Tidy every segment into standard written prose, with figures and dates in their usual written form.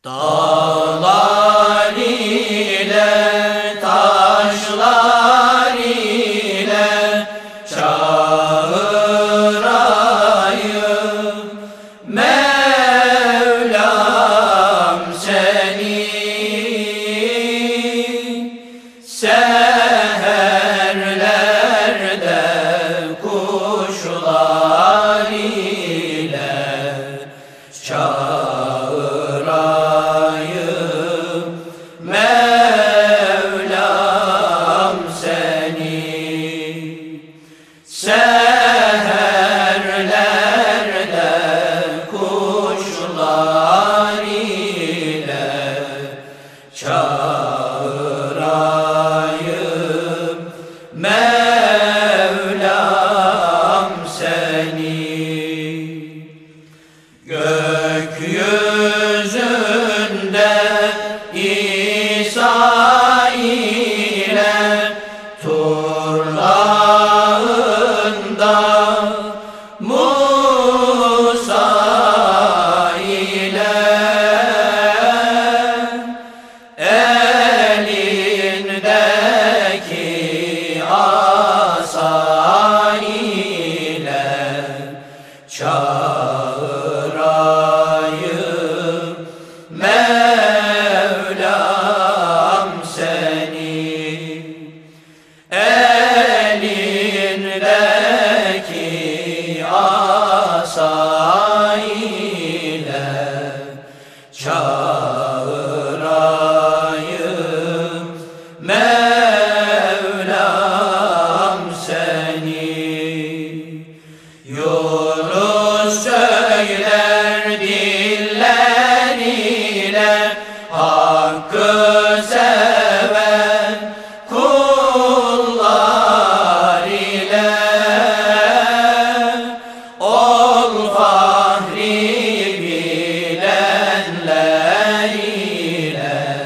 Dağlar ile taşlar ile çağırayım Mevlam seni, seherlerde kuşlar ile çağırayım Mevlam seni, seherlerde kuşlar ile çağırayım Mevlam seni. Gökyüzünde İsa ile Turlarında Musa ile elindeki asa ile çağırayım Mevlam seni, elindeki asa ile çağırayım Mevlam seni. Yunus söyler dilleriyle hakkı seven kullar ile, ol fahri bilenler ile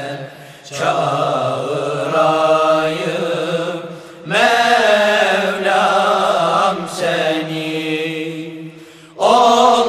çağırayım Mevlam seni.